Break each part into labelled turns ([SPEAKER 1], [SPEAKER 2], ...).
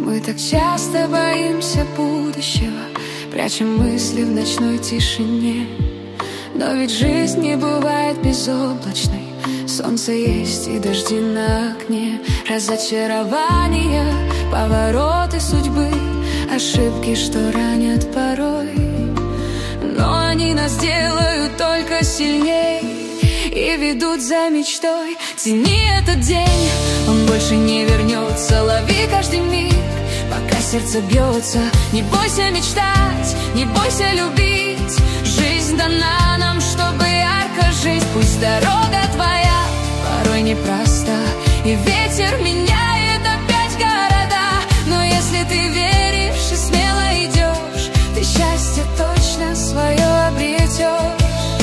[SPEAKER 1] Мы так часто боимся будущего, прячем мысли в ночной тишине. Но ведь жизнь не бывает безоблачной, солнце есть и дожди на окне. Разочарования, повороты судьбы, ошибки, что ранят порой. Но они нас делают только сильней и ведут за мечтой. Цени этот день, он больше не вернется. Лови каждый миг, пока сердце бьется. Не бойся мечтать, не бойся любить. Жизнь дана нам, чтобы ярко жить. Пусть дорога твоя порой непроста, и ветер меняет опять города. Но если ты веришь и смело идешь, ты счастье точно свое обретешь.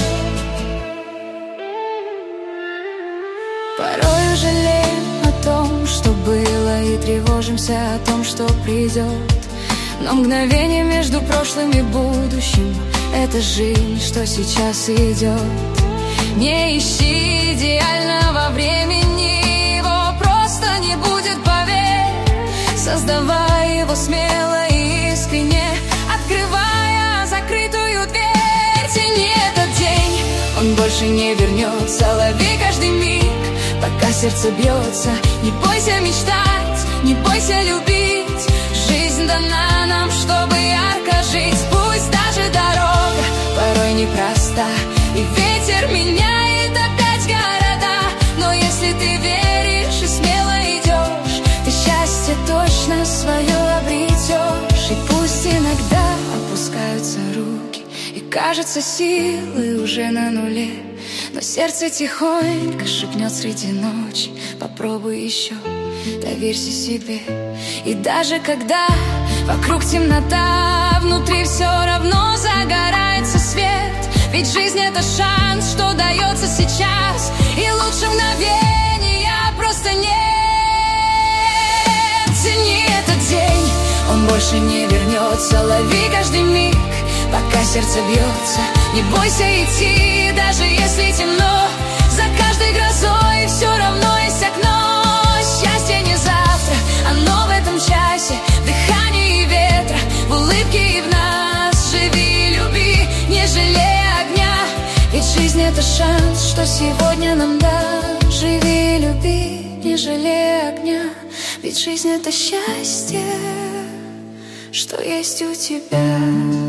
[SPEAKER 1] Порой жалеем о том, что было, и тревожимся о том, что придет. Но мгновение между прошлым и будущим — это жизнь, что сейчас идет. Не ищи идеального времени, его просто не будет, поверь. Создавай его смело и искренне, открывая закрытую дверь. Тяни этот день, он больше не вернется. Лови каждый миг, пока сердце бьется. Не бойся мечтать, не бойся любить. Жизнь дана нам, чтобы ярко жить. Пусть даже дорога порой непроста, и ветер меняет опять города. Но если ты веришь и смело идешь, ты счастье точно свое обретешь. И пусть иногда опускаются руки, и кажется, силы уже на нуле, но сердце тихонько шепнет среди ночи: попробуй еще, доверься себе. И даже когда вокруг темнота, внутри все равно загорается свет. Ведь жизнь — это шанс, что дается сейчас, и лучше мгновения просто нет. Цени этот день, он больше не вернется. Лови каждый миг, пока сердце бьется. Не бойся идти, даже если темно. За каждой грозой все равно есть окно. Счастье не завтра, оно в этом часе, в дыхании ветра, в улыбке и в нас. Живи, люби, не жалей огня, ведь жизнь — это шанс, что сегодня нам даст. Живи, люби, не жалей огня, ведь жизнь — это счастье, что есть у тебя.